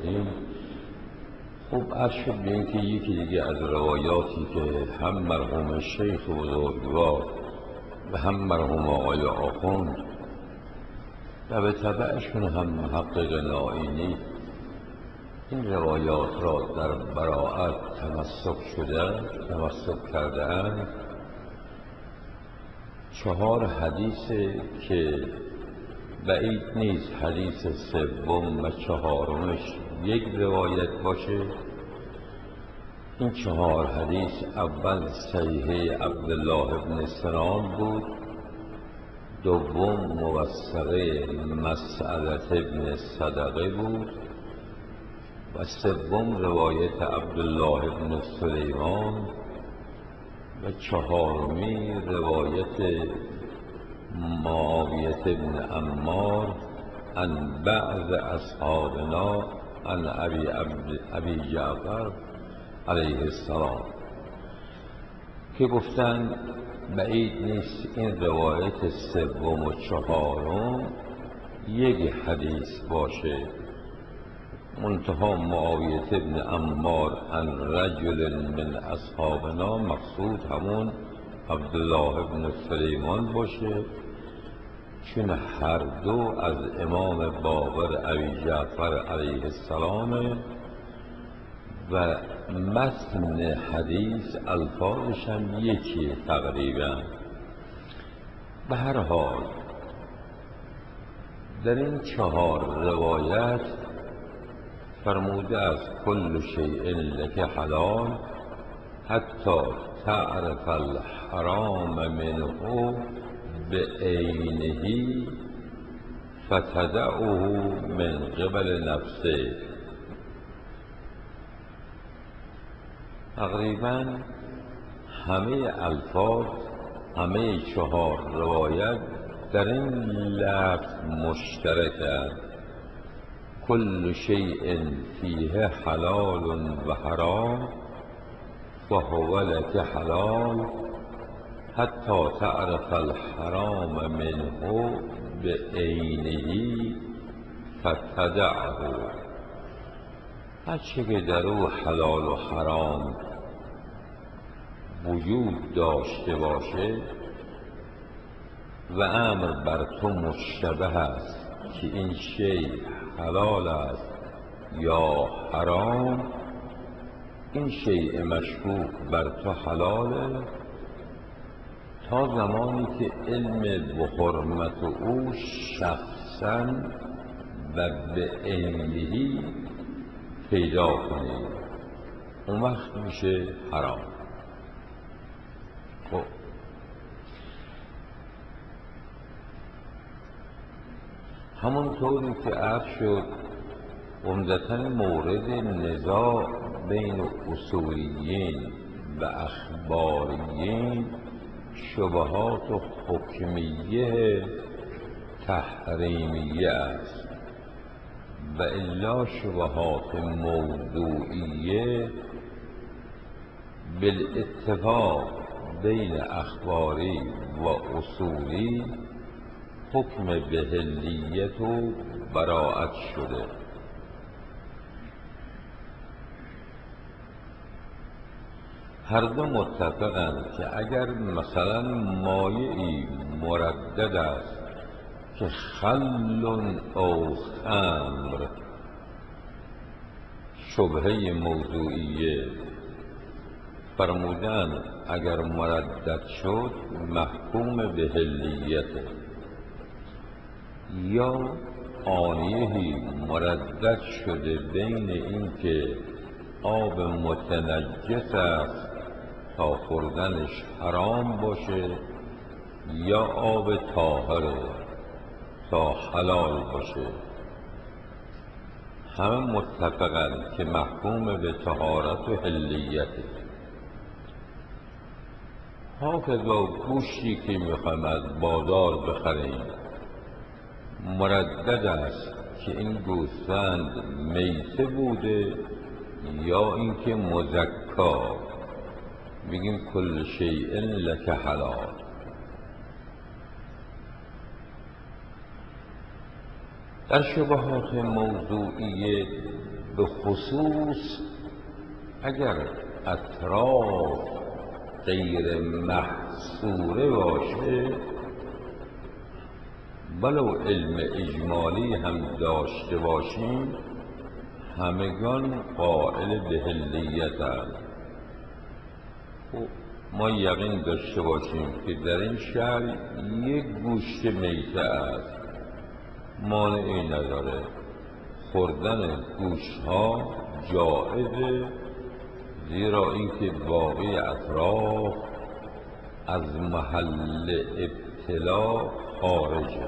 آوردیم. خب عرض شد به این که یکی دیگه از روایاتی که هم مرحوم شیخ بزرگوار و هم مرحوم آقای آخوند و به تبعشون هم محقق نائینی این روایات را در براءت تمسک کرده‌اند. 4 حدیث که بعید نیست حدیث سوم و 4مش یک روایت باشه. این 4 حدیث اول صحیحه عبدالله بن سنان بود، دوم موثقه مسعدة بن صدقه بود و سوم روایت عبدالله بن سلیمان و 4می روایت معاویة بن عمار عن بعض اصحابنا عن ابی جعفر علیه السلام که گفتن بعید نیست این روایت سوم و 4م یک حدیث باشه. منتها معاویة بن عمار عن رجل من اصحابنا مقصود همون عبدالله بن سلیمان باشه، چون هر دو از امام باقر ابی جعفر علیه السلام و متن حدیث الفاظش هم یکیه تقریبا. به هر حال در این 4 روایت فرموده از کل شیء لک حلال حتی تعرف الحرام منه بعینه فتدعه من قبل نفسه. تقریبا همه الفاظ، همه 4 روایت در این لفظ مشترکند: کل شیء فیه حلال و حرام فهو لک حلال حتی تعرف الحرام منه بعینه فتدعه. هرچه که در او حلال و حرام وجود داشته باشه و امر بر تو مشتبه است که این شیء حلال است یا حرام، این شیء مشکوک بر تو حلاله تا زمانی که علم به حرمت او شخصا و به عینه پیدا کنی، اون وقت میشه حرام. خب همونطوری که عرض شد عمدتاً مورد نزاع بین اصولیین و اخباریین شبهات حکمیه تحریمیه است و الا شبهات موضوعیه بالاتفاق بین اخباری و اصولی حکم بحلیت و براءت شده. هر دو متفقند که اگر مثلا مایعی مردد است که خل او خمر شبهه موضوعیه، فرمودن اگر مردد شد محکوم به حلیته، یا آنیهی مردد شده بین این که آب متنجس است تا خوردنش حرام باشه یا آب طاهره تا حلال باشه، همه متفقند که محکوم به طهارت و حلیته. حافظا گوشتی که میخوایم از بازار بخریم مردد است که این گوسفند میته بوده یا اینکه مزکا، میگیم کل شیء لک حلال. در شبهات موضوعیه به خصوص اگر اطراف غیر محصوره باشه، ولو علم اجمالی هم داشته باشیم، همگان قائل به حلیتند. ما یقین داشته باشیم که در این شهر یک گوشت میته است، مانعی نداره. خوردن گوشت ها جایزه، زیرا اینکه باقی اطراف از محل ابتلا خارجه.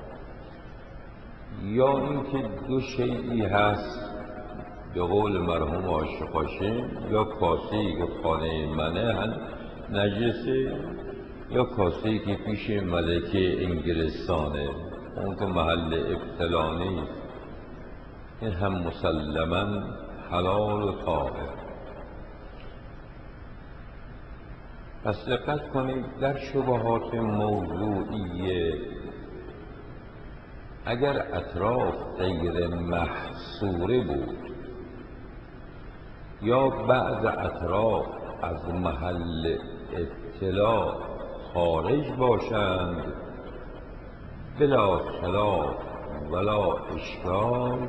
یا اینکه دو شیئی هست، به قول مرحوم عاشق هاشم، یا کاسه‌ای که خانه منه نجسه، یا کاسه‌ای که پیش ملکه انگلستانه، اون که محل ابتلا نیست. این هم مسلماً حلال و طاهر. پس دقت کنید در شبهات موضوعیه، اگر اطراف غیر محصوره بود یا بعض اطراف از محل ابتلا خارج باشند، بلا خلاف ولا اشکال،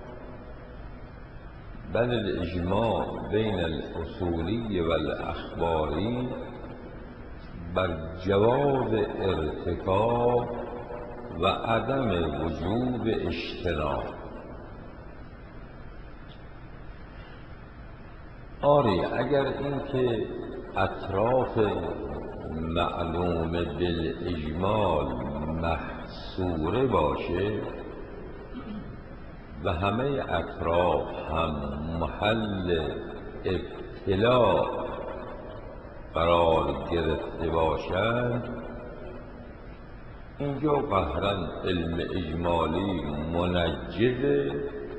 بل الاجماع بین الاصولی و الاخباری بر جواز ارتکاب و عدم وجوب اجتناب. آری اگر اینکه اطراف معلوم بالاجمال محصوره باشه و همه اطراف هم محل ابتلا قرار گرفته باشند، اینجا قهرن علم اجمالی منجزه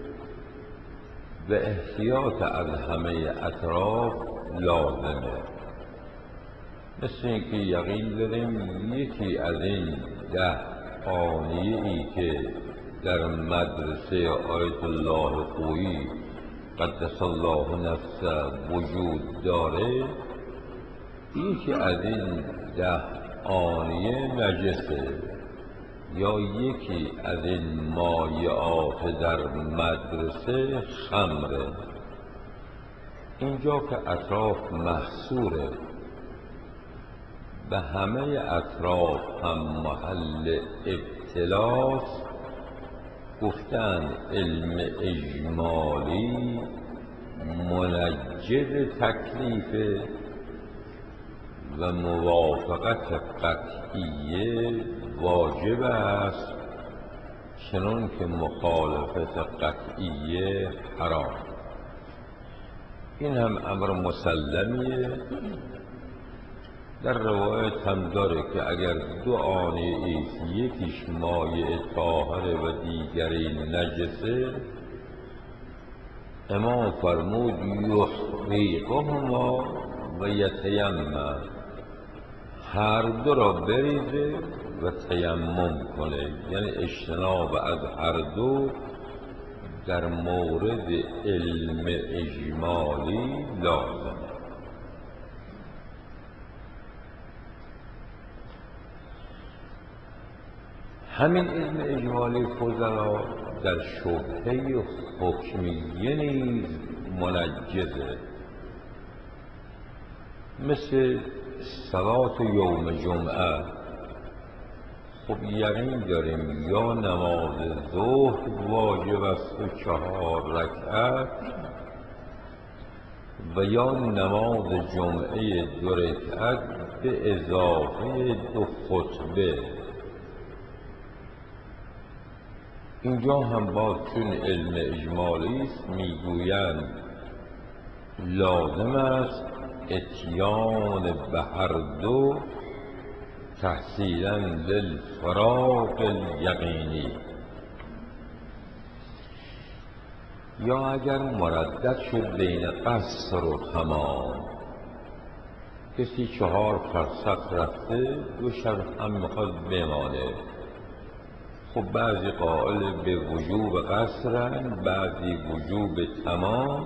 و احتیاط از همه اطراف لازمه. مثل اینکه یقین داریم یکی از این 10 آنیه‌ای که در مدرسه آیت الله خویی قدس الله نفسه وجود داره، یکی از این 10 آنیه نجسه، یا یکی از این مایعات در مدرسه خمره. اینجا که اطراف محصوره و همه اطراف هم محل ابتلاست، گفتن علم اجمالی منجز تکلیفه و موافقت قطعیه واجب است، چنان که مخالفت قطعیه حرام. این هم امر مسلمیه. در روایت هم داره که اگر 2 آنیه یکیش مایع طاهره و دیگری نجسه، امام فرمود یحریقهما و یتیمم، هر دو را بریزه و تیمم کنه، یعنی اجتناب از هر دو در مورد علم اجمالی لازمه. همین علم اجمالی فضلا در شبهه حکمیه نیز منجزه، مثل صلات یوم جمعه. خب یقین داریم یا نماز ظهر واجب است و 4 رکعت، و یا نماز جمعه 2 رکعت به اضافه 2 خطبه. اینجا هم باز چون علم اجمالی است میگویند لازم است اتیان به هر دو تحصیلا للفراغ الیقینی. یا اگر مردد شد بین قصر و تمام، کسی 4 فرسخ رفته 2 شب هم میخواد بمانه، خب بعضی قائل به وجوب قصرن، بعضی وجوب تمام.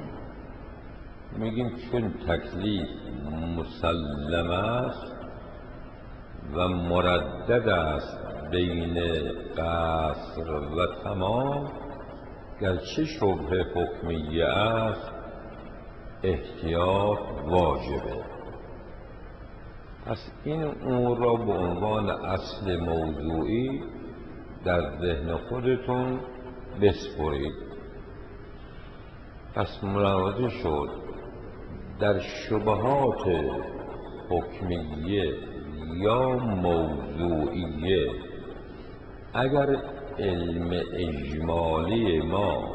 میگیم چون تکلیف مسلم است و مردد است بین قصر و تمام، گرچه شبه حکمیه است احتیاط واجبه. پس این امور را به عنوان اصل موضوعی در ذهن خودتون بسپرید. پس ملاحظه شد در شبهات حکمیه یا موضوعیه اگر علم اجمالی ما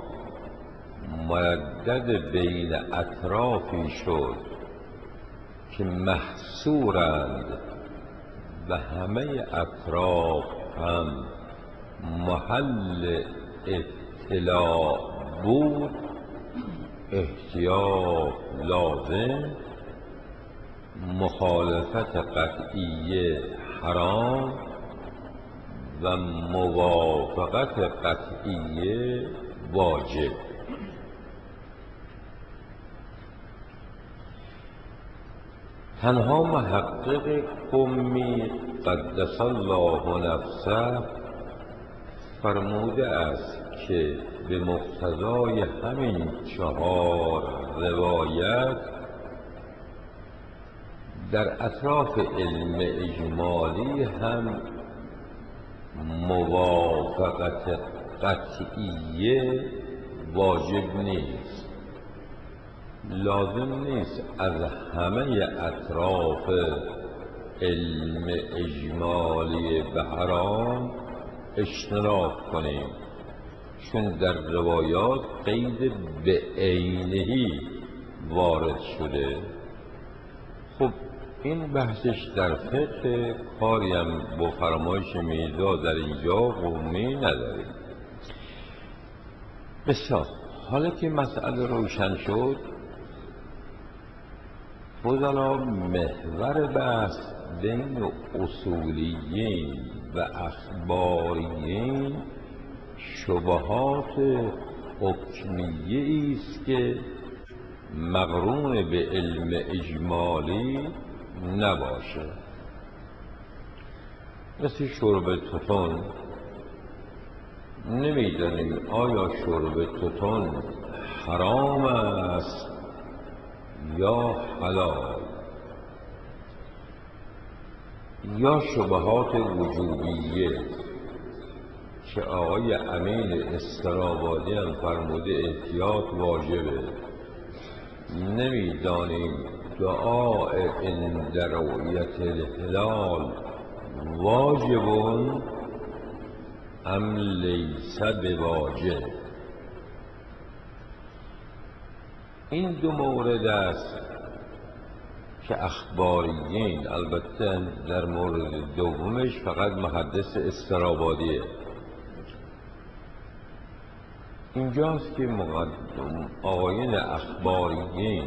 مردد بین اطرافی شد که محصورند و همه اطراف هم محل اطلاع بود، احتیاط لازم، مخالفت قطعیه حرام و موافقت قطعیه واجب. تنها محقق قمی قدس الله نفسه فرموده است که به مقتضای همین 4 روایت در اطراف علم اجمالی هم موافقت قطعیه واجب نیست. لازم نیست از همه اطراف علم اجمالی به حرام اجتناب کنیم، چون در روایات قید به عینهی وارد شده. خب این بحثش در فقه، کاری هم با فرمایش میرزا در اینجا قومی نداریم. بسیار، حالا که مسئله روشن شد، فضلا محور بحث بین اصولیین و اخباریین شبهات حکمیه است که مقرون به علم اجمالی نباشه. مثل شرب توتون، نمیدانیم آیا شرب توتون حرام است یا حلال. یا شبهات وجوبیه که آقای امین استرابادی هم فرموده احتیاط واجبه. نمیدانیم دعاء عند رؤیت الهلال واجب ام لیس بواجب. این 2 مورد است که اخباریین، البته در مورد دومش فقط محدث استرابادیه، اینجاست که آقایان اخباریین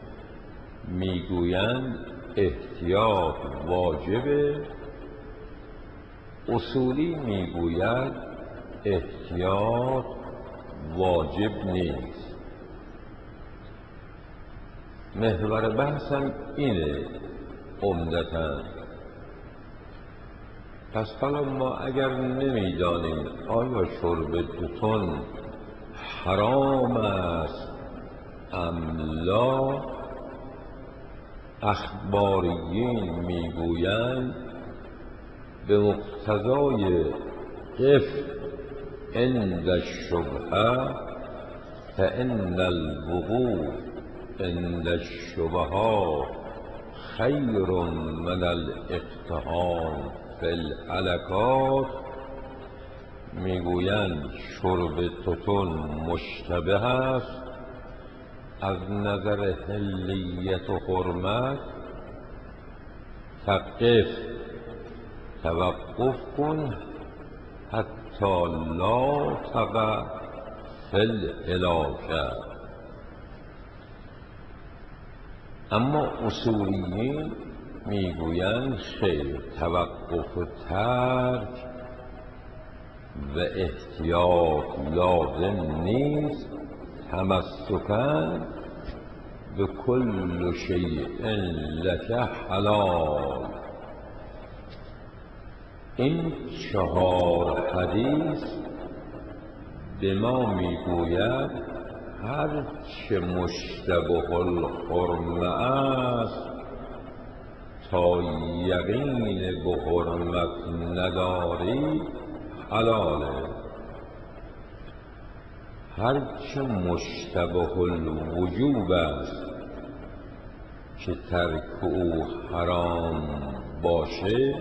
میگویند احتیاط واجبه، اصولی میگوید احتیاط واجب نیست. محور بحثم اینه عمدتاً. پس حالا ما اگر نمیدانیم آیا شرب توتون حرام است ام لا، اخباریین میگویند به مقتضای قف عند الشبهه فإن الوقوف عند الشبهات خیر من الاقتحام فی الهلکات. میگویند شرب توتون مشتبه است از نظر حلیت و حرمت، فقف توقف کن حتی لا تقع فی الهلاکه. اما اصولیین میگویند خیر، توقف و ترک و احتیاط لازم نیست تمسکن به کل شیء لک حلال. این 4 حدیث به ما میگوید هر چه مشتبه الحرمه است تا یقین به حرمت نداری حلاله. هر چه مشتبه الوجوب است که ترک او حرام باشه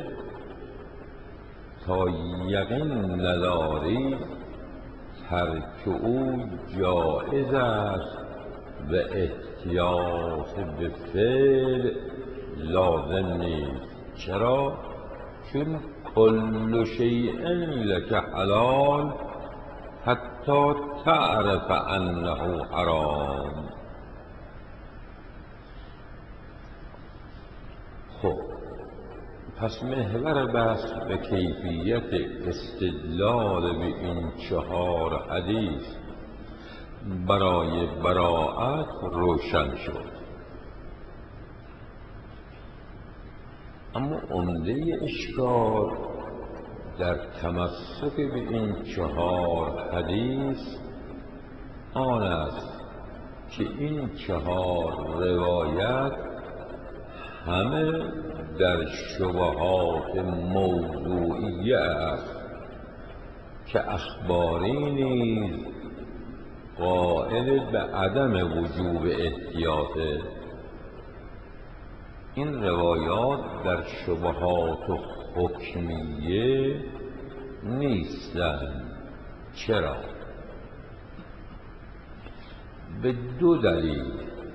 تا یقین نداری ترک او جایز است و احتیاط به فعل لازم نیست. چرا؟ چون کل شیء لک حلال حتی تعرف انه حرام. خب پس محور بحث به کیفیت استدلال به این 4 حدیث برای براءت روشن شد. اما عمده اشکال در تمسک به این 4 حدیث آن است که این 4 روایت همه در شبهات موضوعیه است که اخباری نیز قائل به عدم وجوب احتیاطه. این روایات در شبهات حکمیه نیستند. چرا؟ به 2 دلیل.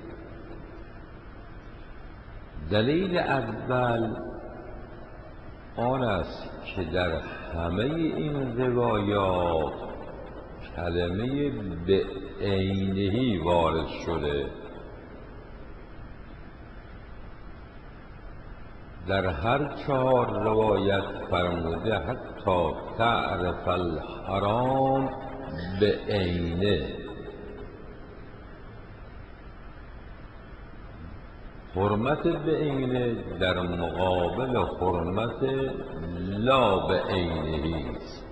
دلیل اول آن است که در همه این روایات کلمه به عینهی وارد شده. در هر 4 روایت فرموده حتی تعرف الحرام به عینه. حرمت به عینه در مقابل حرمت لا به عینه است.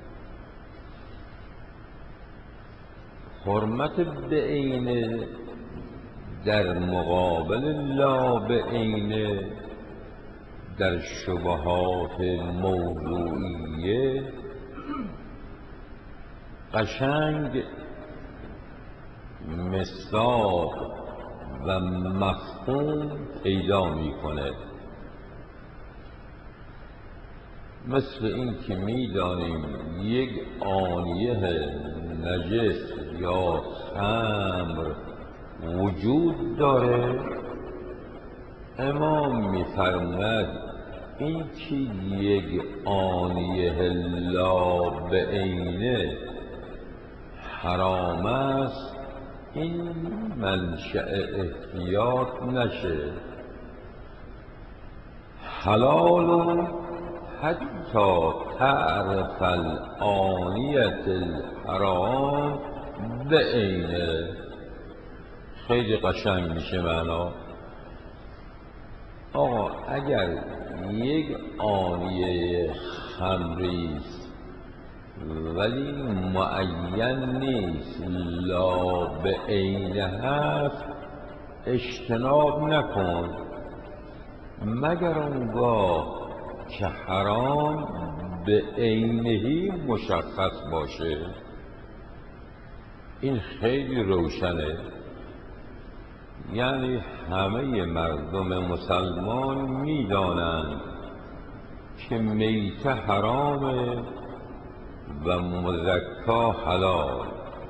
حرمت به عینه در مقابل لا به عینه در شبهات موضوعیه قشنگ مصداق و مفهوم پیدا میکنه. مثل این که میدانیم یک آنیه نجس یا خمر وجود داره، امام میفرماید این که یک آنیه لا به عینه حرام است این منشأ احتیاط نشه. حلال حتی تعرف الآنیة الحرام به عینه. خیلی قشنگ میشه معنا. آقا اگر یک آنیه خمری است ولی معین نیست لا به عینه هست اجتناب نکن مگر اونگاه که حرام به عینهی مشخص باشه. این خیلی روشنه. یعنی همه مردم مسلمان میدانند که میته حرامه و مزکا حلال.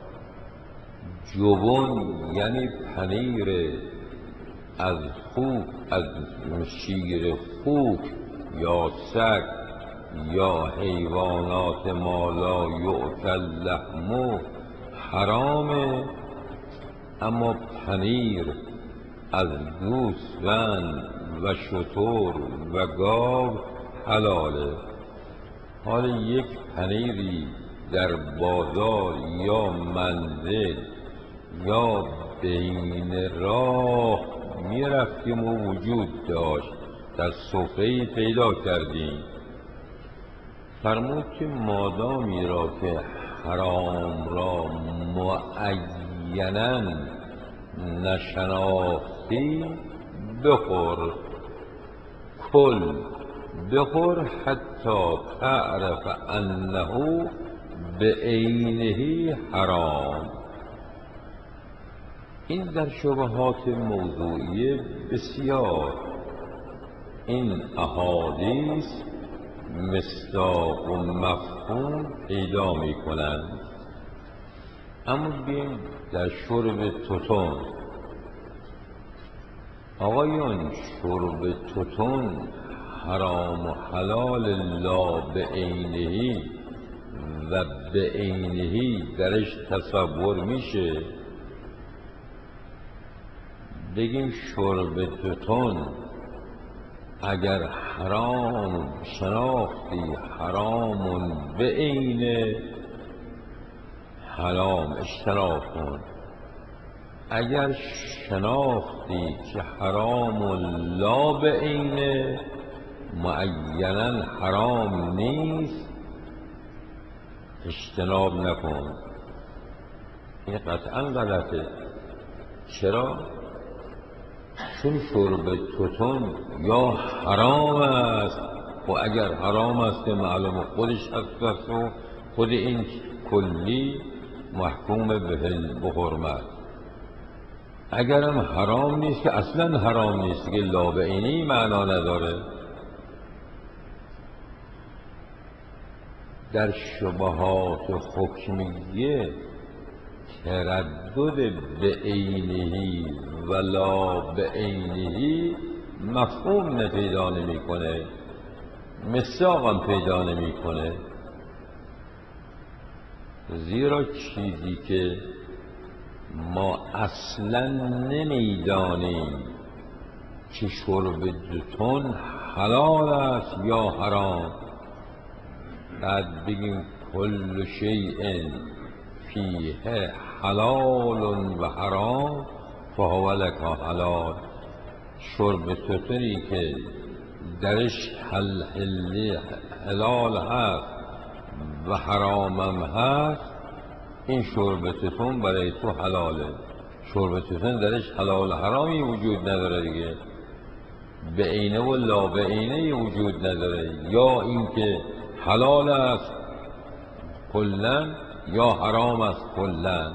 جبن یعنی پنیر از خوک، از شیر خوک یا سگ یا حیوانات ما لا یؤکل لحمه حرامه، اما پنیر از گوسفند و شتر و گاو حلاله. حالا یک پنیری در بازار یا منزل یا بین راه می رفتیم و وجود داشت، در سفره‌ای پیدا کردیم. فرمود که مادامی را که حرام را معیناً نشناختی بخور، کل بخور حتی تعرف انه به عینه حرام. این در شبهات موضوعی بسیار این احادیث مصداق و مفهوم پیدا می کنند. اما بیم در شرب توتون. آقایان، شرب توتون حرام و حلال لا به عینهی و به عینهی درش تصور میشه؟ بگیم شرب توتون اگر حرام شناختی حرام به عینه، حرام اجتناب کن. اگر شناختی که حرام لا به عینه، معیناً حرام نیست، اجتناب نکن. این قطعاً غلطه. چرا؟ چون شرب توتون یا حرام است و اگر حرام است که معلوم خودش هست و خود این کلی محکوم به حرمت. اگرم حرام نیست که اصلا حرام نیست که لا به عینی معنا نداره. در شبهات حکمیه تردد به عینهی و لا به عینهی مفهوم پیدا نمی کنه، مصداقم پیدا نمی کنه. زیرا چیزی که ما اصلا نمیدانیم که شرب توتون حلال است یا حرام، بعد بگیم کل شیء فیه حلال و حرام فهو لک حلال. شرب توتونی که درش حلال هست و حرامم هست، این شرب توتون برای تو حلاله. شرب توتون درش حلال حرامی وجود نداره دیگه، به عینه و لا به عینه وجود نداره. یا اینکه حلال است کلاً یا حرام است کلاً.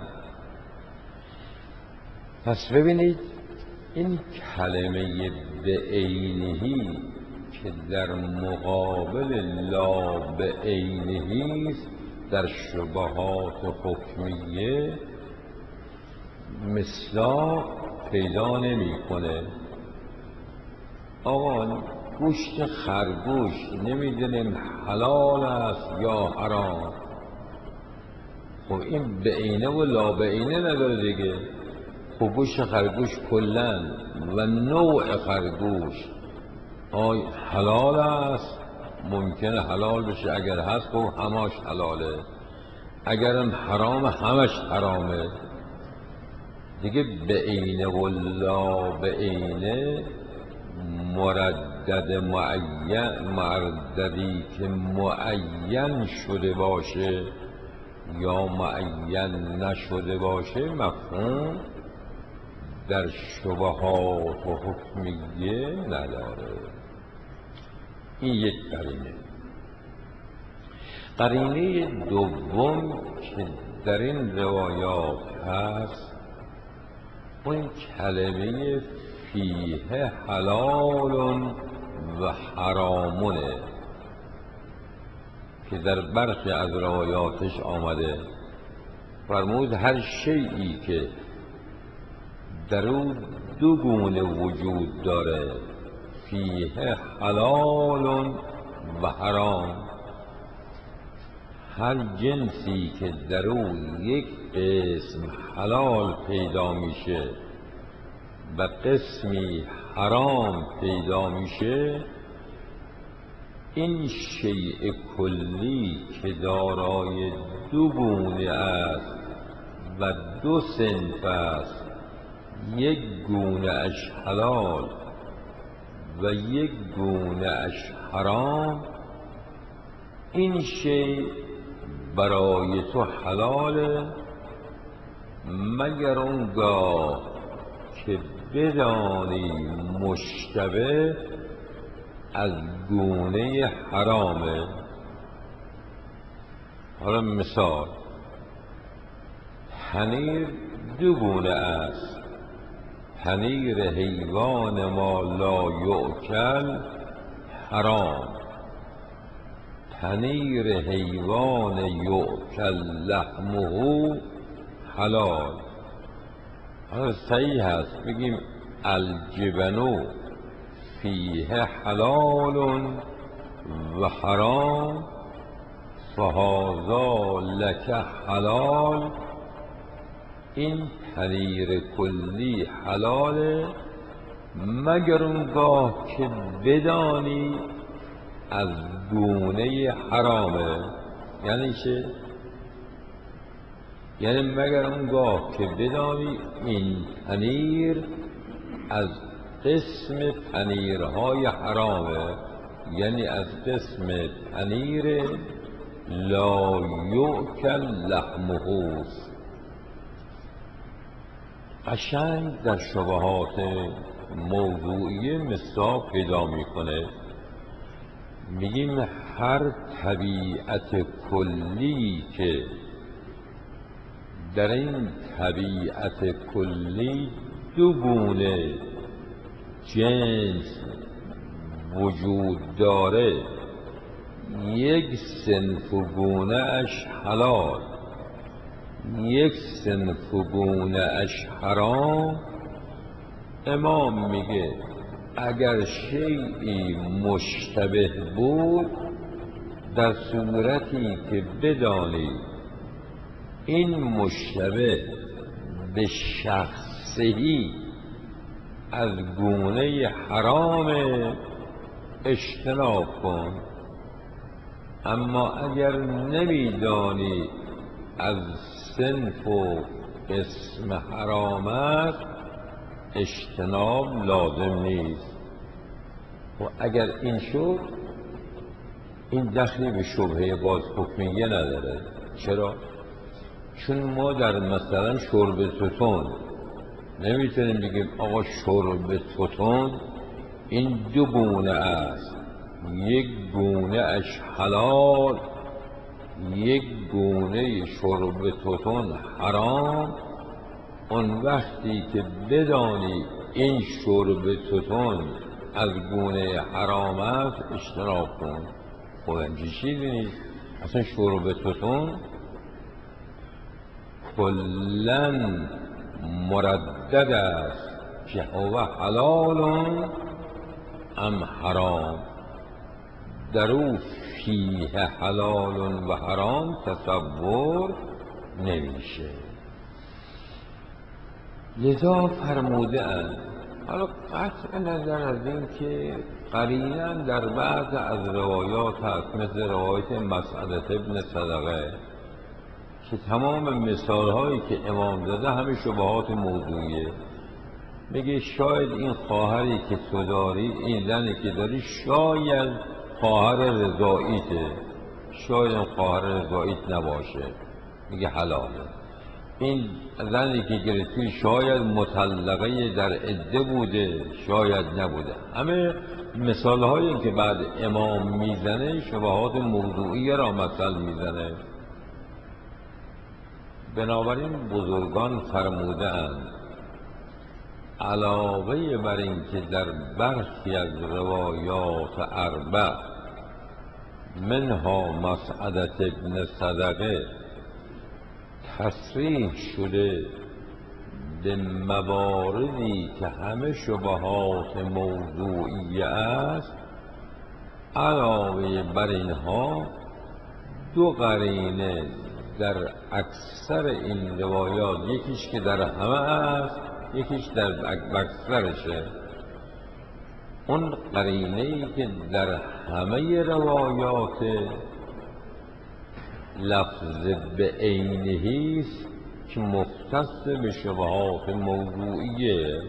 پس ببینید این کلمه به عینهی که در مقابل لا به عینهی است، در شبهات حکمیه مصداق پیدا نمی کنه. آقا گوشت خرگوش نمیدونیم حلال است یا حرام، خب این به عینه و لا به عینه نداره دیگه. خب گوشت خرگوش کلاً و نوع خرگوش حلال است، ممکنه حلال بشه، اگر هست خب هماش حلاله، اگرم حرام همش حرامه دیگه. به عینه و لا به عینه مردد معین، مرددی که معین شده باشه یا معین نشده باشه، مفهوم در شبهات و حکمیه نداره. این یک قرینه. قرینه دوم که در این روایات هست، اون کلمه فیه حلال و حرامونه که در برخی از روایاتش آمده. فرمود هر شیئی که در او دو گونه وجود داره، فیه حلال و حرام، هر جنسی که در او یک قسم حلال پیدا میشه و قسمی حرام پیدا میشه، این شیء کلی که دارای دو گونه است و دو صنف است، یک گونه اش حلال و یک گونه اش حرام، این شیء برای تو حلاله مگر اونگاه که بدانی مشتبه از گونه حرامه. حالا مثال، پنیر دو گونه است، پنیر حیوان ما لا یؤکل حرام، پنیر حیوان یؤکل لحمه حلال. حالا صحیح هست بگیم الجبن فیه حلال و حرام فهذا لک حلال، این پنیر کلی حلاله مگر اونگاه که بدانی از گونه حرامه. یعنی چه؟ یعنی مگر اونگاه که بدانی این پنیر از قسم پنیرهای حرامه، یعنی از قسم پنیر لا یؤکل لحمه. قشنگ در شبهات موضوعی مثال پیدا میکنه. میگیم هر طبیعت کلی که در این طبیعت کلی دو گونه جنس وجود داره، یک صنف و گونه اش حلال، یک صنف و گونه اش حرام، امام میگه اگر شیئی مشتبه بود در صورتی که بدانی این مشتبه به شخصی از گونه حرام اجتناب کن، اما اگر نمیدانی از صنف و اسم حرام است اجتناب لازم نیست. و اگر این شد این دخلی به شبهه باز حکمیه نداره. چرا؟ چون ما در مثلا شرب توتون نمیتونیم بگیم آقا شرب توتون این دو گونه است، یک گونه اش حلال، یک گونه شرب توتون حرام. اون وقتی که بدانی این شرب توتون از گونه حرام است اجتناب کن. خب همچین چیزی نیست. اصلا شرب توتون کلن مردد است که هو حلال ام حرام، در او فیه حلال و حرام تصور نمیشه. لذا فرموده اند، حالا قطع نظر از این که قرینا در بعض از روایات هست مثل روایت مسعدة ابن صدقه که تمام مثال هایی که امام زده همه شبهات موضوعیه. میگه شاید این خواهری که تو داری، این زنی که داری شاید خواهر رضاییته، شاید این خواهر رضاییت نباشه، میگه حلاله. این زنی که گرفتی شاید مطلقه در عده بوده، شاید نبوده. همه مثال هایی که بعد امام میزنه شبهات موضوعی را مثل میزنه. بنابراین بزرگان فرموده اند علاوه بر این که در برخی از روایات اربع منها مسعدة ابن صدقه تصریح شده به مواردی که همه شبهات موضوعی است، علاوه بر اینها دو قرینه در اکثر این روایات، یکیش که در همه است یکیش در اکثرشه. اون قرینه‌ای که در همه روایات لفظ به عینهی است که مختص به شبهات موضوعیه.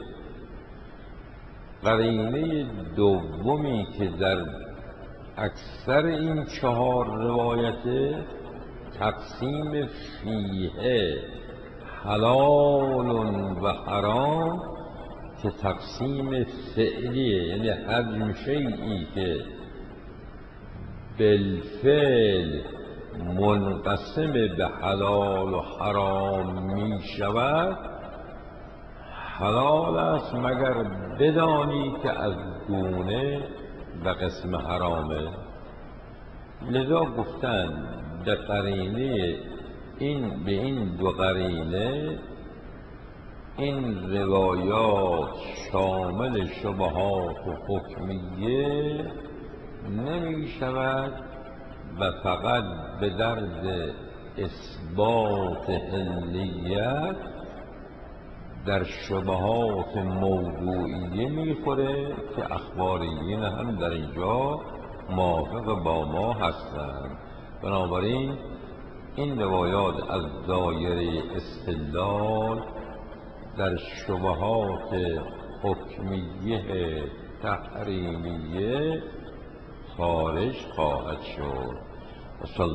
قرینه دومی که در اکثر این 4 روایت تقسیم فیه حلال و حرام که تقسیم فعلیه، یعنی هر شیئی که بالفعل منقسم به حلال و حرام می شود حلال است مگر بدانی که از گونه و قسم حرامه. لذا گفتن به قرینه به این 2 قرینه این روایات شامل شبهات و حکمیه نمی شود و فقط به درد اثبات حلیت در شبهات موضوعیه میخوره که اخباریین هم در اینجا موافق با ما هستند. بنابراین این روایات از دایره استدلال در شبهات حکمیه تحریمیه خارج خواهد شد.